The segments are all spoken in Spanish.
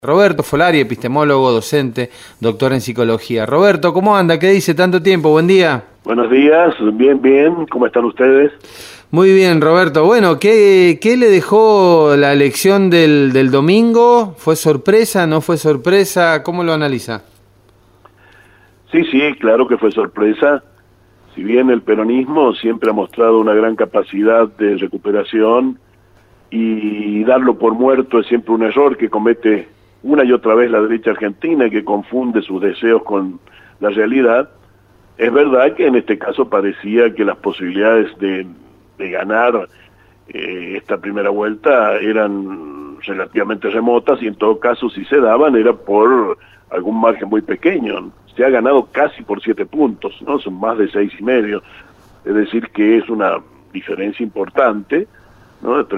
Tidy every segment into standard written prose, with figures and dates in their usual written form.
Roberto Folari, epistemólogo, docente, doctor en psicología. Roberto, ¿cómo anda? ¿Qué dice? Tanto tiempo, buen día. Buenos días, bien, ¿cómo están ustedes? Muy bien, Roberto. Bueno, ¿qué le dejó la elección del domingo? ¿Fue sorpresa, no fue sorpresa? ¿Cómo lo analiza? Sí, claro que fue sorpresa. Si bien el peronismo siempre ha mostrado una gran capacidad de recuperación y darlo por muerto es siempre un error que comete una y otra vez la derecha argentina, que confunde sus deseos con la realidad. Es verdad que en este caso parecía que las posibilidades de ganar esta primera vuelta eran relativamente remotas, y en todo caso si se daban era por algún margen muy pequeño. Se ha ganado casi por 7 puntos, ¿no? Son más de 6,5, es decir que es una diferencia importante, ¿no? De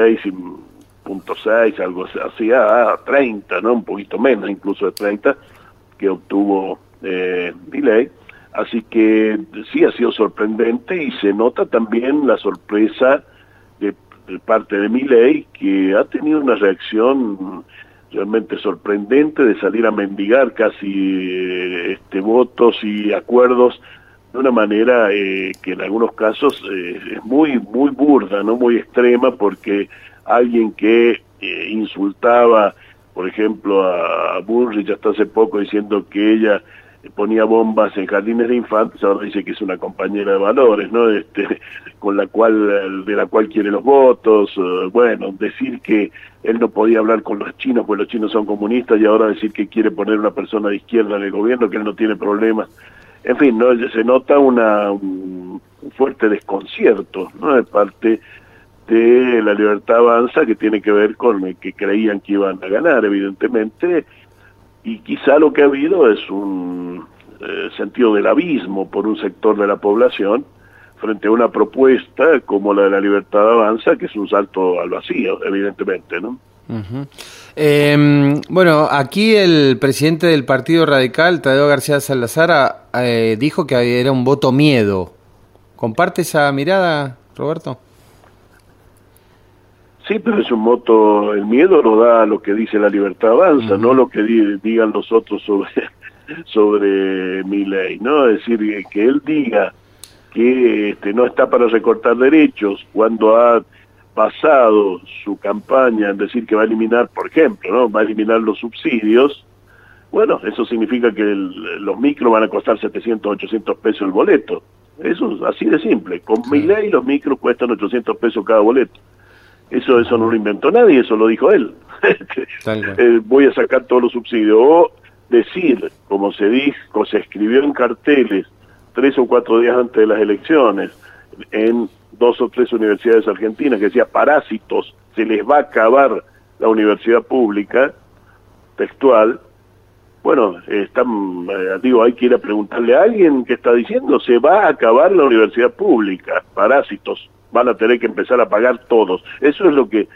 36,6, algo así, a 30, ¿no? Un poquito menos incluso de 30 que obtuvo Milei. Así que sí ha sido sorprendente, y se nota también la sorpresa de parte de Milei, que ha tenido una reacción realmente sorprendente de salir a mendigar casi votos y acuerdos de una manera que en algunos casos es muy burda, no muy extrema, porque alguien que insultaba, por ejemplo, a Bullrich hasta hace poco diciendo que ella ponía bombas en jardines de infantes, ahora dice que es una compañera de valores, ¿no? de la cual quiere los votos. Bueno, decir que él no podía hablar con los chinos porque los chinos son comunistas, y ahora decir que quiere poner una persona de izquierda en el gobierno, que él no tiene problemas. En fin, ¿no? Se nota un fuerte desconcierto, ¿no? De parte de La Libertad Avanza, que tiene que ver con que creían que iban a ganar, evidentemente. Y quizá lo que ha habido es un sentido del abismo por un sector de la población frente a una propuesta como la de La Libertad Avanza, que es un salto al vacío, evidentemente, ¿no? Uh-huh. Bueno, aquí el presidente del Partido Radical, Tadeo García Salazar, dijo que era un voto miedo. ¿Comparte esa mirada, Roberto? Sí, pero es un voto, el miedo lo da lo que dice La Libertad Avanza, no lo que digan los otros sobre Milei, ¿no? Es decir, que él diga que no está para recortar derechos cuando ha basado su campaña en decir que va a eliminar, por ejemplo, ¿no? Va a eliminar los subsidios. Bueno, eso significa que los micros van a costar 700, 800 pesos el boleto. Eso es así de simple. Con Milei los micros cuestan 800 pesos cada boleto. Eso no lo inventó nadie, eso lo dijo él. Voy a sacar todos los subsidios. O decir, como se dijo, se escribió en carteles 3 o 4 días antes de las elecciones, en 2 o 3 universidades argentinas, que decía: parásitos, se les va a acabar la universidad pública, textual. Bueno, hay que ir a preguntarle a alguien que está diciendo: se va a acabar la universidad pública, parásitos, van a tener que empezar a pagar todos. Eso es lo que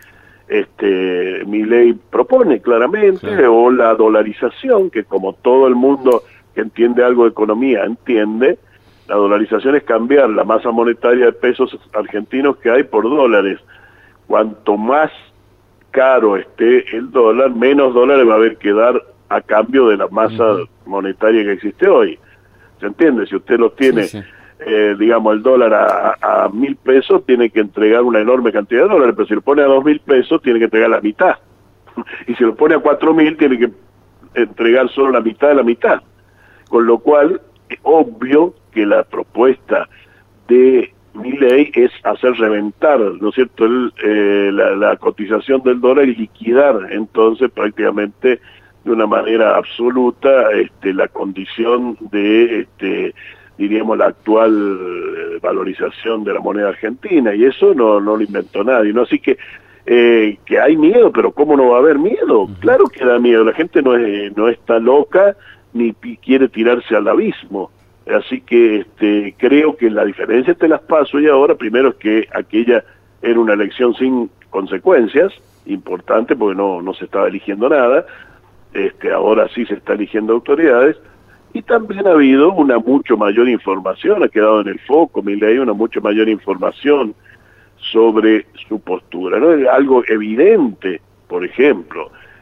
Milei propone claramente, claro. O la dolarización, que como todo el mundo que entiende algo de economía entiende, la dolarización es cambiar la masa monetaria de pesos argentinos que hay por dólares. Cuanto más caro esté el dólar, menos dólares va a haber que dar a cambio de la masa monetaria que existe hoy. ¿Se entiende? Si usted los tiene, digamos, el dólar a 1.000 pesos, tiene que entregar una enorme cantidad de dólares, pero si lo pone a 2.000 pesos, tiene que entregar la mitad. Y si lo pone a 4.000, tiene que entregar solo la mitad de la mitad. Con lo cual, es obvio que la propuesta de Milei es hacer reventar, ¿no es cierto?, la cotización del dólar, y liquidar entonces prácticamente de una manera absoluta la condición de diríamos la actual valorización de la moneda argentina, y eso no lo inventó nadie, ¿no? Así que hay miedo, pero ¿cómo no va a haber miedo? Claro que da miedo, la gente no está loca ni quiere tirarse al abismo. Así que creo que la diferencia entre las PASO y ahora, primero, es que aquella era una elección sin consecuencias, importante, porque no se estaba eligiendo nada. Ahora sí se está eligiendo autoridades, y también ha habido una mucho mayor información, ha quedado en el foco Milei una mucho mayor información sobre su postura, ¿no? Algo evidente, por ejemplo,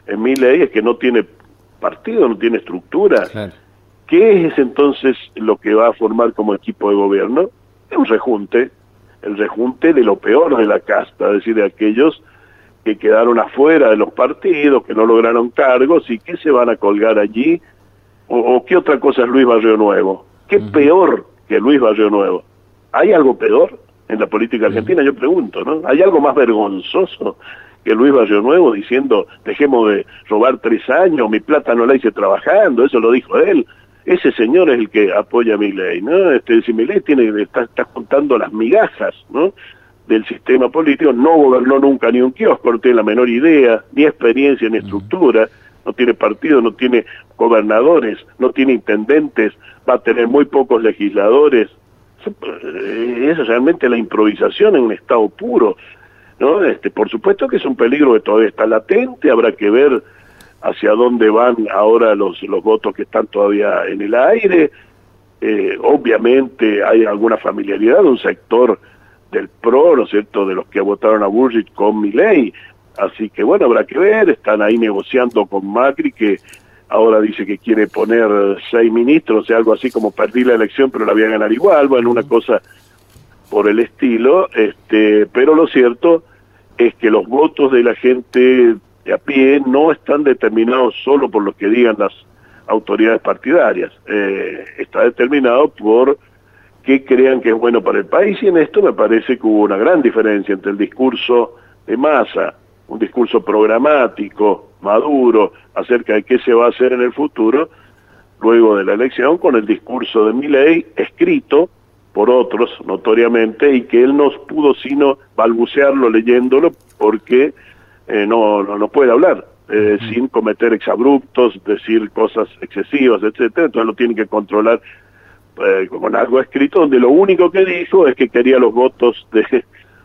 en Milei es que no tiene partido, no tiene estructura. Claro. ¿Qué es entonces lo que va a formar como equipo de gobierno? Es un rejunte, el rejunte de lo peor de la casta, es decir, de aquellos que quedaron afuera de los partidos, que no lograron cargos y que se van a colgar allí. ¿O qué otra cosa es Luis Barrio Nuevo? ¿Qué peor que Luis Barrio Nuevo? ¿Hay algo peor en la política argentina? Yo pregunto, ¿no? ¿Hay algo más vergonzoso que Luis Barrio Nuevo diciendo, dejemos de robar 3 años, mi plata no la hice trabajando? Eso lo dijo él. Ese señor es el que apoya a Milei, ¿no? Si Milei está contando las migajas, ¿no?, del sistema político, no gobernó nunca ni un kiosco, no tiene la menor idea, ni experiencia, ni estructura, no tiene partido, no tiene gobernadores, no tiene intendentes, va a tener muy pocos legisladores. Es realmente la improvisación en un estado puro, ¿no? Por supuesto que es un peligro que todavía está latente, habrá que ver hacia dónde van ahora los votos que están todavía en el aire. Obviamente hay alguna familiaridad de un sector del PRO, ¿no es cierto?, de los que votaron a Bullrich con Milei, así que bueno, habrá que ver, están ahí negociando con Macri, que ahora dice que quiere poner 6 ministros, o sea, algo así como perdí la elección pero la voy a ganar igual, bueno, una cosa por el estilo, pero lo cierto es que los votos de la gente de a pie no están determinados solo por lo que digan las autoridades partidarias, está determinado por qué crean que es bueno para el país, y en esto me parece que hubo una gran diferencia entre el discurso de Massa, un discurso programático, maduro, acerca de qué se va a hacer en el futuro, luego de la elección, con el discurso de Milei, escrito por otros, notoriamente, y que él no pudo sino balbucearlo leyéndolo, porque no puede hablar, sin cometer exabruptos, decir cosas excesivas, etcétera, entonces lo tiene que controlar con algo escrito, donde lo único que dijo es que quería los votos de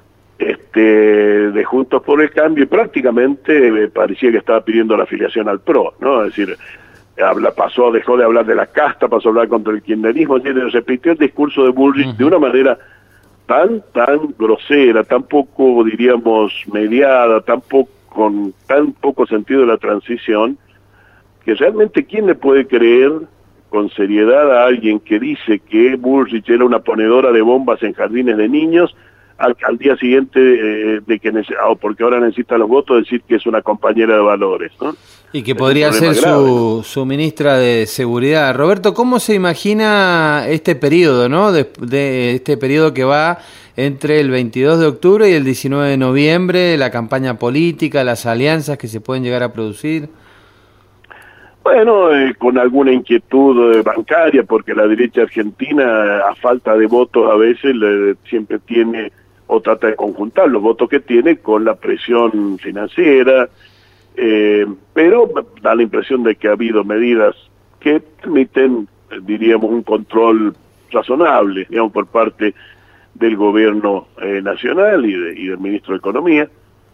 Juntos por el Cambio, y prácticamente parecía que estaba pidiendo la afiliación al PRO, ¿no? Es decir, dejó de hablar de la casta, pasó a hablar contra el kirchnerismo, repitió el discurso de Bullrich de una manera tan grosera, tan poco, diríamos, mediada, con tan poco sentido de la transición, que realmente ¿quién le puede creer con seriedad a alguien que dice que Bullrich era una ponedora de bombas en jardines de niños, al día siguiente porque ahora necesita los votos, decir que es una compañera de valores, ¿no? Y que podría ser su ministra de Seguridad. Roberto, ¿cómo se imagina este periodo, ¿no? De este periodo que va entre el 22 de octubre y el 19 de noviembre, la campaña política, las alianzas que se pueden llegar a producir? Bueno, con alguna inquietud bancaria, porque la derecha argentina, a falta de votos, a veces siempre tiene o trata de conjuntar los votos que tiene con la presión financiera, pero da la impresión de que ha habido medidas que permiten, diríamos, un control razonable, digamos, por parte del gobierno nacional y del ministro de Economía.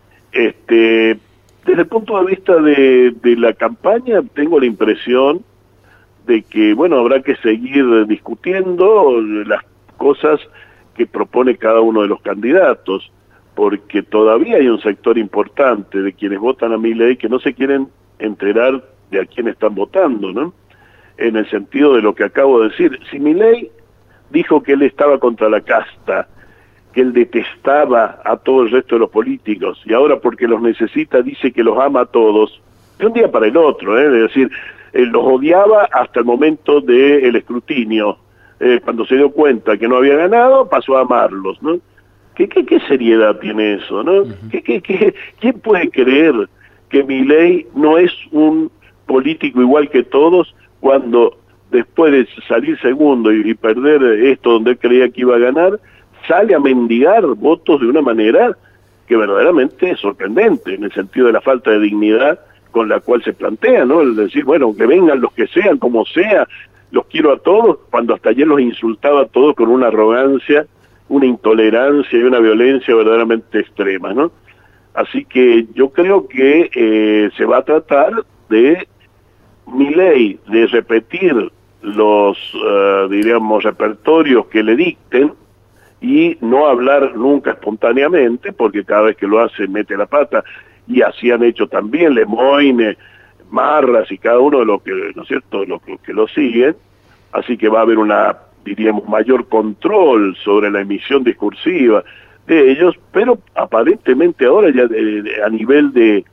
Desde el punto de vista de la campaña, tengo la impresión de que, bueno, habrá que seguir discutiendo las cosas que propone cada uno de los candidatos, porque todavía hay un sector importante de quienes votan a Milei que no se quieren enterar de a quién están votando, ¿no? En el sentido de lo que acabo de decir, si Milei dijo que él estaba contra la casta, que él detestaba a todo el resto de los políticos, y ahora porque los necesita dice que los ama a todos, de un día para el otro, es decir, los odiaba hasta el momento del escrutinio, cuando se dio cuenta que no había ganado, pasó a amarlos, ¿no? ¿Qué seriedad tiene eso, no? ¿Quién puede creer que Milei no es un político igual que todos, cuando después de salir segundo y perder esto donde él creía que iba a ganar, sale a mendigar votos de una manera que verdaderamente es sorprendente, en el sentido de la falta de dignidad con la cual se plantea, ¿no? El decir, bueno, que vengan los que sean, como sea, los quiero a todos, cuando hasta ayer los insultaba a todos con una arrogancia, una intolerancia y una violencia verdaderamente extrema, ¿no? Así que yo creo que se va a tratar de Milei, de repetir los, diríamos, repertorios que le dicten, y no hablar nunca espontáneamente, porque cada vez que lo hace mete la pata. y así han hecho también Lemoyne, Marras y cada uno de los que, ¿no es cierto?, los que lo siguen, así que va a haber diríamos, mayor control sobre la emisión discursiva de ellos, pero aparentemente ahora ya a nivel de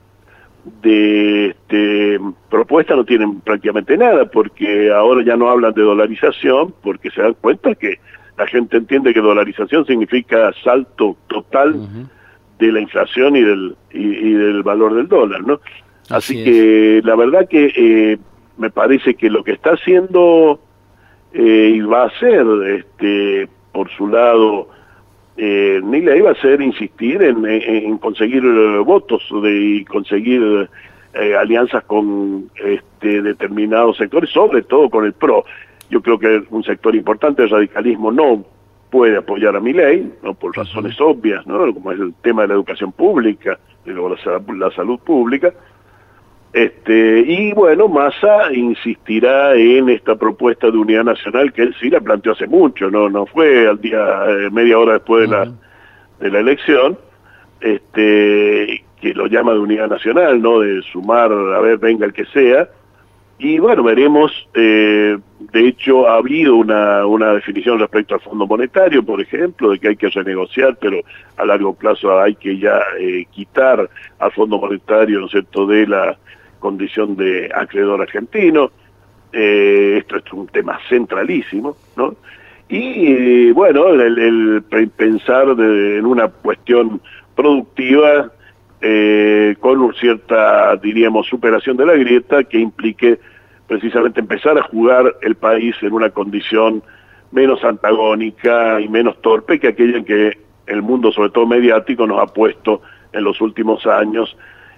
propuesta no tienen prácticamente nada, porque ahora ya no hablan de dolarización, porque se dan cuenta que la gente entiende que dolarización significa salto total de la inflación y del valor del dólar, ¿no? Así que la verdad que me parece que lo que está haciendo y va a hacer por su lado Milei va a ser insistir en conseguir votos y conseguir alianzas con determinados sectores, sobre todo con el PRO. Yo creo que un sector importante del radicalismo no puede apoyar a Milei, ¿no?, por razones obvias, ¿no?, como es el tema de la educación pública, de la salud pública. Y bueno, Massa insistirá en esta propuesta de unidad nacional que él sí la planteó hace mucho, no fue al día media hora después de la elección, que lo llama de unidad nacional, ¿no?, de sumar, a ver, venga el que sea. Y bueno, veremos, de hecho ha habido una definición respecto al Fondo Monetario, por ejemplo, de que hay que renegociar, pero a largo plazo hay que ya quitar al Fondo Monetario, ¿no es cierto?, de la condición de acreedor argentino. Esto es un tema centralísimo, ¿no? Y bueno, el pensar en una cuestión productiva con cierta, diríamos, superación de la grieta que implique precisamente empezar a jugar el país en una condición menos antagónica y menos torpe que aquella en que el mundo, sobre todo mediático, nos ha puesto en los últimos años,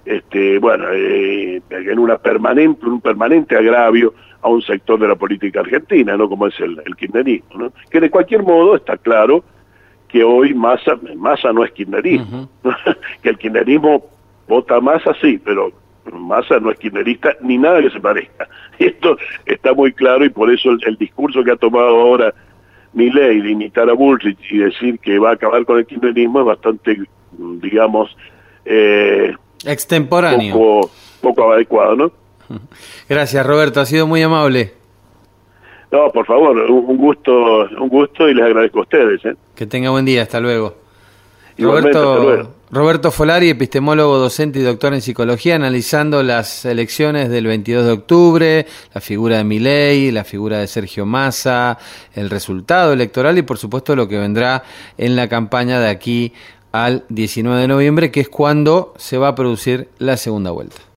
en un permanente agravio a un sector de la política argentina, ¿no?, como es el kirchnerismo, ¿no?, que de cualquier modo está claro que hoy Massa no es kirchnerismo, que el kirchnerismo vota a Massa, sí, pero Massa no es kirchnerista ni nada que se parezca. Y esto está muy claro, y por eso el discurso que ha tomado ahora Milei de imitar a Bullrich y decir que va a acabar con el kirchnerismo es bastante, digamos, extemporáneo. Poco adecuado, ¿no? Gracias, Roberto, ha sido muy amable. No, por favor, un gusto y les agradezco a ustedes. Que tenga buen día, hasta luego. Igualmente, hasta luego. Roberto Folari, epistemólogo, docente y doctor en psicología, analizando las elecciones del 22 de octubre, la figura de Milei, la figura de Sergio Massa, el resultado electoral y por supuesto lo que vendrá en la campaña de aquí al 19 de noviembre, que es cuando se va a producir la segunda vuelta.